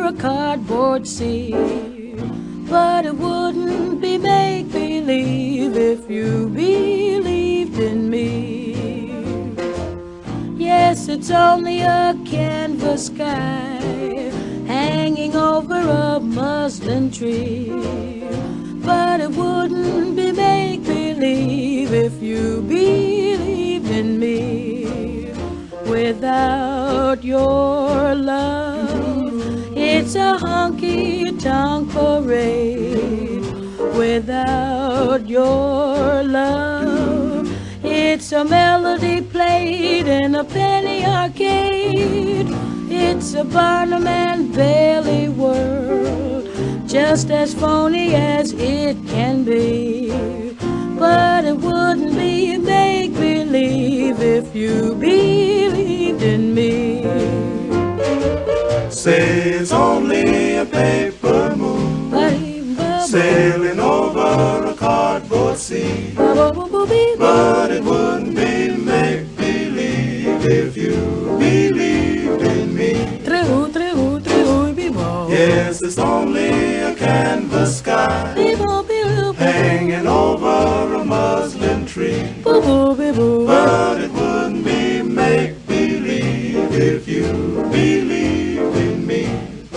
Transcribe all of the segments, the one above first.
a cardboard sea. But it wouldn't be make-believe if you believed in me. Yes, it's only a canvas sky hanging over a muslin tree. But it wouldn't be make-believe if you believed in me. Without your love, it's a honky-tonk parade. Without your love, it's a melody played in a penny arcade. It's a Barnum and Bailey world, just as phony as it can be. But it wouldn't be make-believe if you believed in me. Say it's only a paper moon sailing over a cardboard sea. But it wouldn't be make-believe if you believed in me. Yes, it's only a canvas sky hanging over a muslin tree. But it wouldn't be make-believe if you believed in me.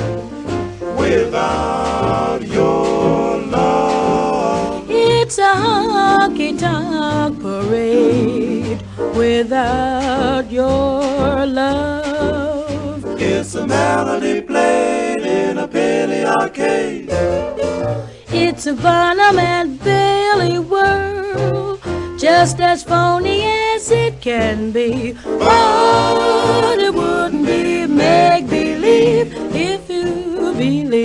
Without your love, it's a honky-tonk parade. Without your love, it's a melody played in a penny arcade. It's a Barnum and Bailey world, just as phony as it can be. But it wouldn't be make-believe if you believe.